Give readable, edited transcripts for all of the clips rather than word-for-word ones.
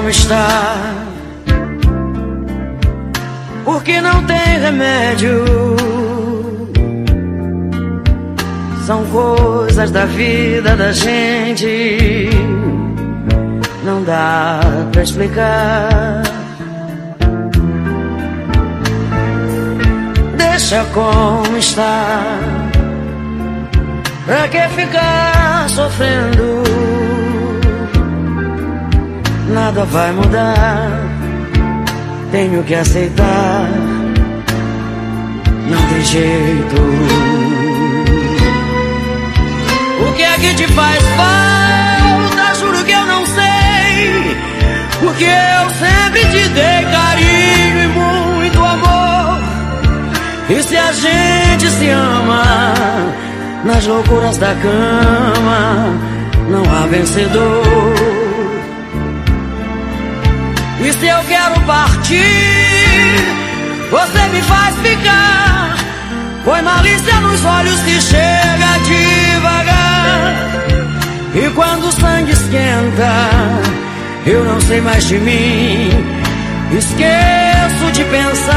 como está, porque não tem remédio. São coisas da vida da gente, não dá pra explicar. Deixa como está, pra que ficar sofrendo? Nada vai mudar, tenho que aceitar, não tem jeito. O que é que te faz falta? Juro que eu não sei, porque eu sempre te dei carinho e muito amor. E se a gente se ama, nas loucuras da cama não há vencedor. E se eu quero partir, você me faz ficar. Põe malícia nos olhos que chega devagar. E quando o sangue esquenta, eu não sei mais de mim, esqueço de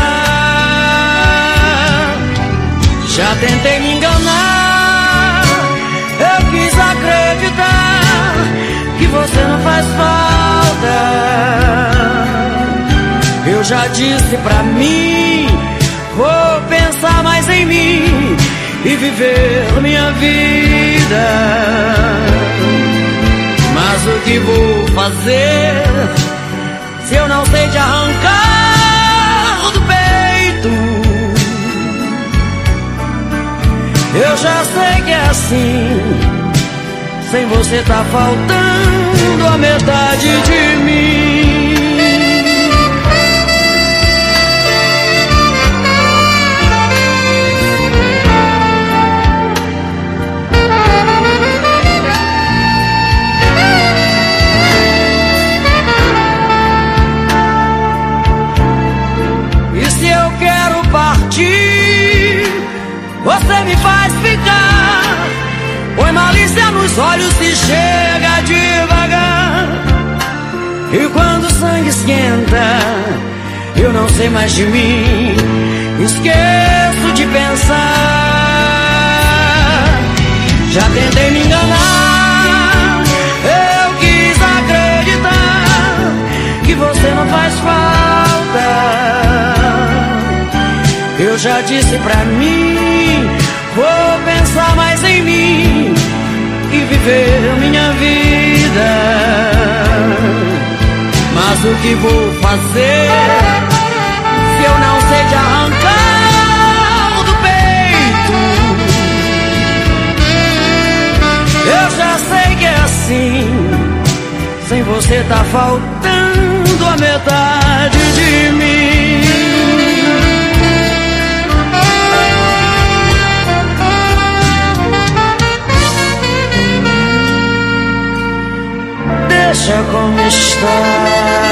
pensar. Já tentei me enganar, eu quis acreditar que você não faz falta. Eu já disse pra mim, vou pensar mais em mim e viver minha vida. Mas o que vou fazer se eu não sei te arrancar do peito? Eu já sei que é assim, sem você tá faltando a metade de mim. Você me faz ficar, põe malícia nos olhos e chega devagar. E quando o sangue esquenta, eu não sei mais de mim, esqueço de pensar. Já tentei me enganar, eu quis acreditar que você não faz falta. Eu já disse pra mim, vou pensar mais em mim e viver minha vida. Mas o que vou fazer se eu não sei te arrancar do peito? Eu já sei que é assim, sem você tá faltando a metade de mim. Deixa como está.